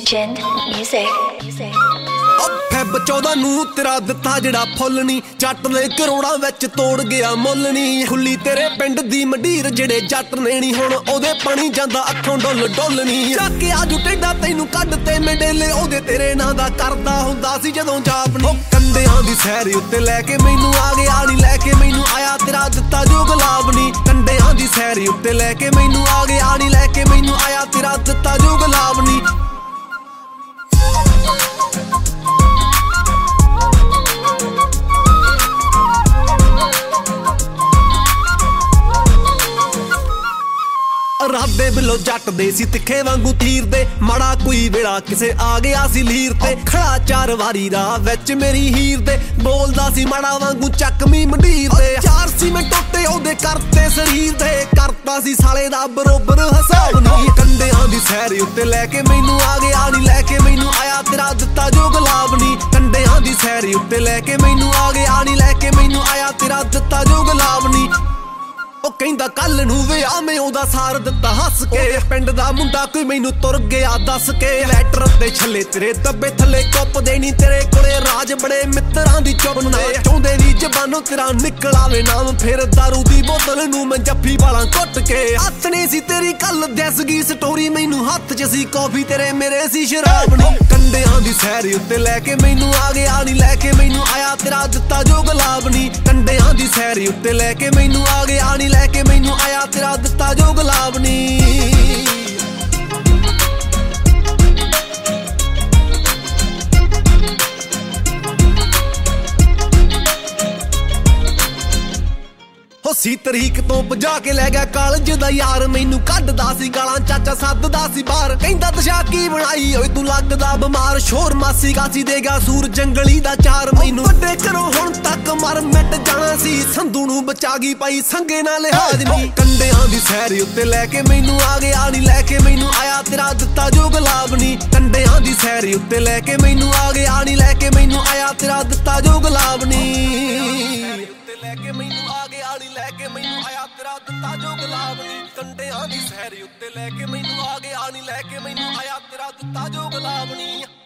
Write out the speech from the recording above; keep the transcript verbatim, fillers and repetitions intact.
Legend Music. Music. Feb ਚੌਦਾਂ ਨੂੰ ਤੇਰਾ ਦਿੱਤਾ ਜਿਹੜਾ ਫੁੱਲ ਨੀ ਜੱਟ ਨੇ ਕਰੋੜਾਂ ਵਿੱਚ ਤੋੜ ਗਿਆ ਮੁੱਲ ਨੀ ਖੁੱਲੀ ਤੇਰੇ ਪਿੰਡ ਦੀ ਮੰਡੀਰ ਜਿਹੜੇ ਜੱਟ ਨੇ ਨੀ ਹੁਣ ਉਹਦੇ ਪਾਣੀ ਜਾਂਦਾ ਅੱਖੋਂ ਡੁੱਲ ਡੁੱਲ ਨੀ ਚੱਕ ਕੇ ਆਜੂ ਟੇਡਾ ਤੈਨੂੰ ਕੱਢ ਤੇ ਮੇਡੇਲੇ ਉਹਦੇ ਤੇਰੇ ਨਾਂ ਦਾ ਕਰਦਾ ਹੁੰਦਾ ਸੀ ਜਦੋਂ ਜਾਪ ਨੀ ਕੰਡਿਆਂ ਦੀ ਸੈਰ ਉੱਤੇ ਲੈ ਕੇ ਮੈਨੂੰ ਆ ਗਿਆ ਨੀ ਲੈ ਕੇ ਮੈਨੂੰ ਆਇਆ ਤੇਰਾ ਦਿੱਤਾ ਜੋ ਗੁਲਾਬ ਨੀ ਕੰਡਿਆਂ ਦੀ ਸੈਰ ਉੱਤੇ ਲੈ ਕੇ ਮੈਨੂੰ ਆ ਗਿਆ ਨੀ ਲੈ ਕੇ ਮੈਨੂੰ ਆਇਆ ਤੇਰਾ ਦਿੱਤਾ ਜੋ ਗੁਲਾਬ ਨੀ ਰਾਬੇ ਬਿੱਲੋ ਜੱਟ ਦੇ ਸੀ ਤਿੱਖੇ ਵਾਂਗੂ ਤੀਰ ਦੇ ਮਾੜਾ ਕੋਈ ਵੇਲਾ ਕਿਸੇ ਆ ਗਿਆ ਸੀ ਲੀਰ ਤੇ ਖੜਾ ਚਾਰ ਵਾਰੀ ਰਾਹ ਵਿੱਚ ਮੇਰੀ ਹੀਰ ਦੇ ਬੋਲਦਾ ਸੀ ਮਾੜਾ ਵਾਂਗੂ ਚੱਕਵੀਂ ਮੰਡੀਰ ਦੇ ਚਾਰ ਸੀ ਮੈਂ ਟੁੱਟੇ ਉਹਦੇ ਕਰਤੇ ਸਰੀਰ ਦੇ ਕਰਤਾ ਸੀ ਸਾਲੇ ਦਾ ਬਰੋਬਰ ਹਿਸਾਬ ਨਹੀਂ ਕੰਡਿਆਂ ਦੀ ਸੈਰ ਉੱਤੇ ਲੈ ਕੇ ਮੈਨੂੰ ਆ ਗਿਆ ਨੀ ਲੈ ਕੇ ਮੈਨੂੰ ਆਇਆ ਤੇਰਾ ਦਿੱਤਾ ਜੋ ਗੁਲਾਬ ਨੀ ਕੰਡਿਆਂ ਦੀ ਸੈਰ ਉੱਤੇ ਲੈ ਕੇ ਮੈਨੂੰ ਆ ਗਿਆ ਨੀ ਲੈ ਕੇ ਮੈਨੂੰ ਆਇਆ ਤੇਰਾ ਦਿੱਤਾ ਜੋ ਗੁਲਾਬ ਨੀ ਉਹ ਕਹਿੰਦਾ ਕੱਲ ਨੂੰ ਵਿਆਹ ਮੈਂ ਉਹਦਾ ਸਾਰ ਦਿੱਤਾ ਹੱਸ ਕੇ ਪਿੰਡ ਦਾ ਮੁੰਡਾ ਕੋਈ ਮੈਨੂੰ ਤੁਰ ਗਿਆ ਦੱਸ ਕੇ ਲੈਟਰ ਤੇ ਛੱਲੇ ਤੇਰੇ ਦੱਬੇ ਥੱਲੇ ਕੁੱਪ ਦੇਣੀ ਤੇਰੇ ਕੋਲੇ ਰਾਜ ਬੜੇ ਮਿੱਤਰਾਂ ਦੀ ਚੁੱਪ ਨਾ ਚਾਹੁੰਦੇ ਵੀ ਜ਼ਬਾਨੋਂ ਤੇਰਾ ਨਿਕਲ ਆਵੇ ਨਾਮ ਫਿਰ ਦਾਰੂ ਦੀ ਬੋਤਲ ਨੂੰ ਮੈਂ ਜੱਫੀ ਵਾਲਾਂ ਘੁੱਟ ਕੇ ਹੱਥਣੀ ਸੀ ਤੇਰੀ ਕੱਲ ਦੱਸ ਗਈ ਸਟੋਰੀ ਮੈਨੂੰ ਹੱਥ 'ਚ ਸੀ ਕਾਫੀ ਤੇਰੇ ਮੇਰੇ ਸੀ ਸ਼ਰਾਬ ਨੀ ਕੰਡਿਆਂ ਦੀ ਸੈਰ ਉੱਤੇ ਲੈ ਕੇ ਮੈਨੂੰ ਆ ਗਿਆ ਨੀ ਲੈ ਕੇ ਮੈਨੂੰ ਆਇਆ ਤੇਰਾ ਦਿੱਤਾ ਜੋ ਗੁਲਾਬ ਨੀ ਕੰਡਿਆਂ ਦੀ ਸੈਰ ਉੱਤੇ ਲੈ ਕੇ ਮੈਨੂੰ ਆ ਗਿਆ ਨੀ ਲੈ ਕੇ ਮੈਨੂੰ ਆਇਆ ਤੇਰਾ ਦਿੱਤਾ ਜੋ ਗੁਲਾਬ ਨੀ ਸੀ ਤਰੀਕ ਤੋਂ ਭਜਾ ਕੇ ਲੈ ਗਿਆ ਕਾਲਜ ਦਾ ਯਾਰ ਮੈਨੂੰ ਕੱਢਦਾ ਸੀ ਗਾਲਾਂ ਚਾਚਾ ਸੱਦਦਾ ਸੀ ਬਾਹਰ ਕਹਿੰਦਾ ਦਸ਼ਾ ਕੀ ਬਣਾਈ ਓਏ ਤੂੰ ਲੱਗਦਾ ਬਿਮਾਰ ਸ਼ੋਰ ਮਾਸੀ ਗਾਸੀ ਦੇਗਾ ਸੂਰ ਜੰਗਲੀ ਦਾ ਚਾਰ ਮੈਨੂੰ ਵੱਡੇ ਕਰੋ ਹੁਣ ਤੱਕ ਮਰ ਮਿਟ ਜਾਣਾ ਸੀ ਸੰਧੂ ਨੂੰ ਬਚਾ ਗਈ ਪਾਈ ਸੰਗੇ ਨਾਲ ਲਿਹਾਜ਼ ਨਹੀਂ ਕੰਡਿਆਂ ਦੀ ਸੈਰ ਉੱਤੇ ਲੈ ਕੇ ਮੈਨੂੰ ਆ ਗਿਆ ਨੀ ਲੈ ਕੇ ਮੈਨੂੰ ਆਇਆ ਤੇਰਾ ਦਿੱਤਾ ਜੋ ਗੁਲਾਬ ਨੀ ਕੰਡਿਆਂ ਦੀ ਸੈਰ ਉੱਤੇ ਲੈ ਕੇ ਮੈਨੂੰ ਆ ਗਿਆ ਨੀ ਲੈ ਕੇ ਮੈਨੂੰ ਆਇਆ ਤੇਰਾ ਦਿੱਤਾ ਜੋ ਗੁਲਾਬ ਨੀ ਲੈ ਕੇ ਮੈਨੂੰ ਆ ਗਿਆ ਨੀ ਲੈ ਕੇ ਮੈਨੂੰ ਆਇਆ ਤੇਰਾ ਦਿੱਤਾ ਜੋ ਗੁਲਾਬ ਨੀ ਕੰਡਿਆਂ ਦੀ ਸੈਰ ਉੱਤੇ ਲੈ ਕੇ ਮੈਨੂੰ ਆ ਗਿਆ ਨੀ ਲੈ ਕੇ ਮੈਨੂੰ ਆਇਆ ਤੇਰਾ ਦਿੱਤਾ ਜੋ ਗੁਲਾਬ ਨੀ